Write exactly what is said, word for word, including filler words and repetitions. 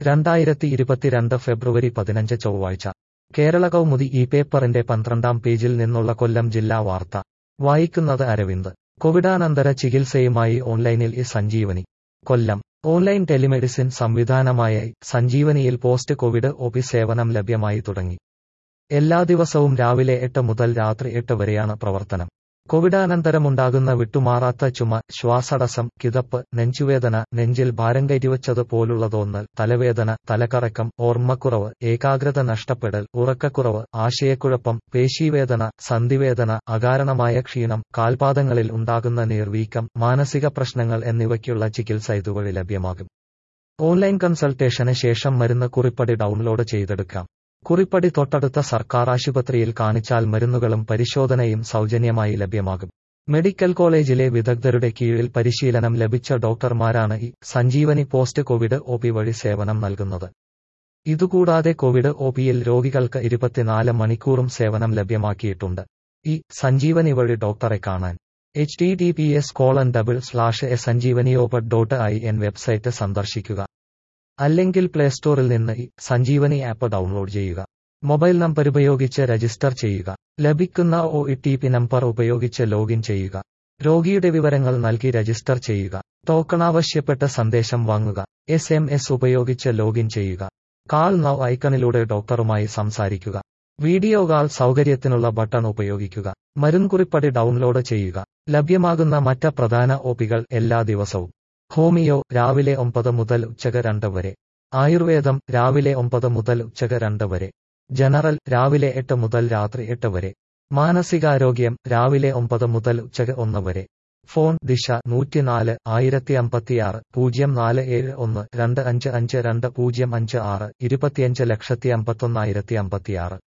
രണ്ടായിരത്തി ഇരുപത്തിരണ്ട് ഫെബ്രുവരി പതിനഞ്ച് ചൊവ്വാഴ്ച കേരള കൗമുദി ഈ പേപ്പറിന്റെ പന്ത്രണ്ടാം പേജിൽ നിന്നുള്ള കൊല്ലം ജില്ലാ വാർത്ത വായിക്കുന്നത് അരവിന്ദ്. കോവിഡാനന്തര ചികിത്സയുമായി ഓൺലൈനിൽ E Sanjeevani. Kollam online telemedicine സംവിധാനമായ ഇ സഞ്ജീവനിയിൽ പോസ്റ്റ് കോവിഡ് ഒ പി സേവനം ലഭ്യമായി തുടങ്ങി. എല്ലാ ദിവസവും രാവിലെ എട്ട് മുതൽ രാത്രി എട്ട് വരെയാണ് പ്രവർത്തനം. കോവിഡാനന്തരമുണ്ടാകുന്ന വിട്ടുമാറാത്ത ചുമ, ശ്വാസതടസ്സം, കിതപ്പ്, നെഞ്ചുവേദന, നെഞ്ചിൽ ഭാരം കയറ്റിവച്ചത് പോലുള്ള തോന്നൽ, തലവേദന, തലകറക്കം, ഓർമ്മക്കുറവ്, ഏകാഗ്രത നഷ്ടപ്പെടൽ, ഉറക്കക്കുറവ്, ആശയക്കുഴപ്പം, പേശീവേദന, സന്ധിവേദന, അകാരണമായ ക്ഷീണം, കാൽപാദങ്ങളിൽ ഉണ്ടാകുന്ന നീർവീക്കം, മാനസിക പ്രശ്നങ്ങൾ എന്നിവയ്ക്കുള്ള ചികിത്സ ഇതുവഴി ലഭ്യമാകും. ഓൺലൈൻ കൺസൾട്ടേഷന് ശേഷം മരുന്ന് കുറിപ്പടി ഡൗൺലോഡ് ചെയ്തെടുക്കാം. കുറിപ്പടി തൊട്ടടുത്ത സർക്കാർ ആശുപത്രിയിൽ കാണിച്ചാൽ മരുന്നുകളും പരിശോധനയും സൗജന്യമായി ലഭ്യമാകും. മെഡിക്കൽ കോളേജിലെ വിദഗ്ധരുടെ കീഴിൽ പരിശീലനം ലഭിച്ച ഡോക്ടർമാരാണ് E Sanjeevani post covid O P വഴി സേവനം നൽകുന്നത്. ഇതുകൂടാതെ കോവിഡ് ഒ പിയിൽ രോഗികൾക്ക് ഇരുപത്തിനാല് മണിക്കൂറും സേവനം ലഭ്യമാക്കിയിട്ടുണ്ട്. ഇ സഞ്ജീവനി വഴി ഡോക്ടറെ കാണാൻ H T T P S colon double slash E സഞ്ജീവനിയോപഡ് ഡോട്ട് ഐ എൻ വെബ്സൈറ്റ് സന്ദർശിക്കുക. അല്ലെങ്കിൽ പ്ലേ സ്റ്റോറിൽ നിന്ന് ഇ സഞ്ജീവനി ആപ്പ് ഡൗൺലോഡ് ചെയ്യുക. മൊബൈൽ നമ്പർ ഉപയോഗിച്ച് രജിസ്റ്റർ ചെയ്യുക. ലഭിക്കുന്ന ഒ ടി പി നമ്പർ ഉപയോഗിച്ച് ലോഗിൻ ചെയ്യുക. രോഗിയുടെ വിവരങ്ങൾ നൽകി രജിസ്റ്റർ ചെയ്യുക. ടോക്കൺ ആവശ്യപ്പെട്ട സന്ദേശം വാങ്ങുക. എസ് എം എസ് ഉപയോഗിച്ച് ലോഗിൻ ചെയ്യുക. കാൾ നൗ ഐക്കണിലൂടെ ഡോക്ടറുമായി സംസാരിക്കുക. വീഡിയോ കാൾ സൗകര്യത്തിനുള്ള ബട്ടൺ ഉപയോഗിക്കുക. മരുന്നുകുറിപ്പടി ഡൗൺലോഡ് ചെയ്യുക. ലഭ്യമാകുന്ന മറ്റ് പ്രധാന ഒ പികൾ എല്ലാ ദിവസവും. ഹോമിയോ രാവിലെ ഒമ്പത് മുതൽ ഉച്ചക്ക് രണ്ട് വരെ. ആയുർവേദം രാവിലെ ഒമ്പത് മുതൽ ഉച്ചക്ക് രണ്ട് വരെ. ജനറൽ രാവിലെ എട്ട് മുതൽ രാത്രി എട്ട് വരെ. മാനസികാരോഗ്യം രാവിലെ ഒമ്പത് മുതൽ ഉച്ചക്ക് ഒന്ന് വരെ. ഫോൺ ദിശ നൂറ്റിനാല് ആയിരത്തി അമ്പത്തിയാറ് പൂജ്യം നാല് ഏഴ് ഒന്ന് രണ്ട് അഞ്ച് അഞ്ച് രണ്ട് പൂജ്യം അഞ്ച് ആറ് ഇരുപത്തിയഞ്ച് ലക്ഷത്തി അമ്പത്തൊന്നായിരത്തി അമ്പത്തിയാറ്.